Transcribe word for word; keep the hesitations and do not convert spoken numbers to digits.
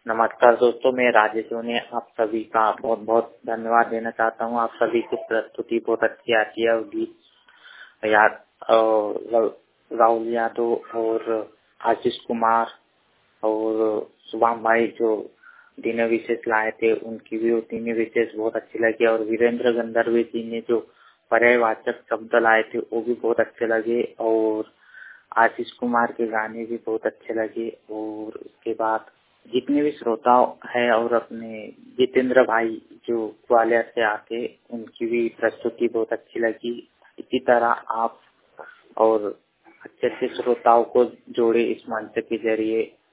नमस्कार दोस्तों, मैं राजेश सोनी आप सभी का बहुत बहुत धन्यवाद देना चाहता हूँ। आप सभी की प्रस्तुति बहुत अच्छी आती है और गीत याद राहुल यादव और आशीष कुमार और शुभम भाई जो तीनों विशेष लाए थे, उनकी भी वो तीनों विशेष बहुत अच्छी लगी। और वीरेंद्र गंधर्व जी ने जो पर्यायवाचक शब्द लाए थे वो भी बहुत अच्छे लगे। और आशीष कुमार के गाने भी बहुत अच्छे लगे। और उसके बाद जितने भी श्रोता है और अपने जितेंद्र भाई जो ग्वालियर से आके, उनकी भी प्रस्तुति बहुत अच्छी लगी। इसी तरह आप और अच्छे अच्छे श्रोताओं को जोड़े इस मंच के जरिए।